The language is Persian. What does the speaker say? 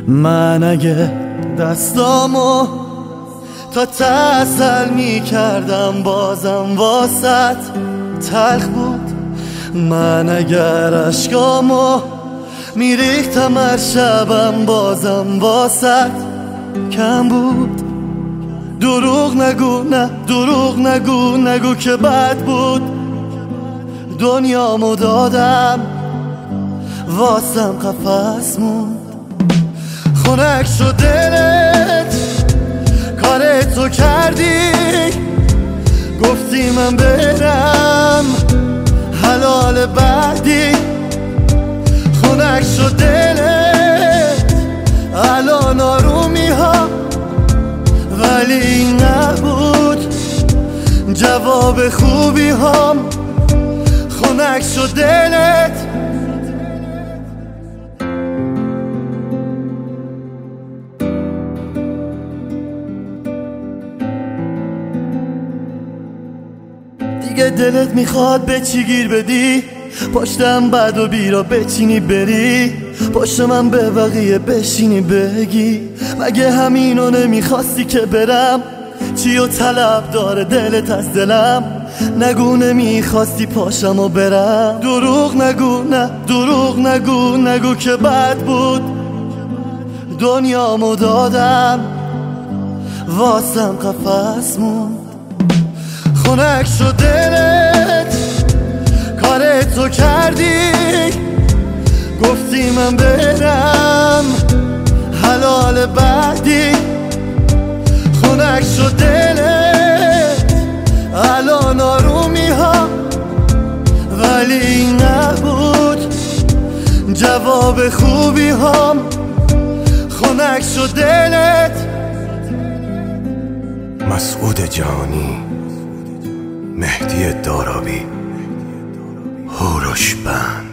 من اگه دستامو تا تسل می کردم بازم واسط تلخ بود. من اگر عشقامو میریختم هر شبم بازم واسط کم بود. دروغ نگو، نه دروغ نگو، نگو که بد بود. دنیامو دادم واسم قفس موند. خنک شد دلت کار تو کردی، گفتی من برم حلال بعدی. خنک شد دلت الان آرومی ها، ولی این نبود جواب خوبی هام. خنک شد دلت دیگه دلت میخواد به چی گیر بدی؟ پشتم بد و بیرا بچینی بری، پشت من به بقیه بشینی بگی مگه همینو نمیخواستی که برم؟ چی و طلب داره دلت از دلم؟ نگو نمیخواستی پاشم و برم. دروغ نگو، نه دروغ نگو، نگو که بد بود. دنیامو دادم واسم قفس موند. خنک شد دلت کار تو کردی، گفتی من برم حلال بعدی. خنک شد دلت الان آرومی ها، ولی این نبود جواب خوبی هام. خنک شد دلت. مسعود جهانی، مهدی دارابی، هوروش بند.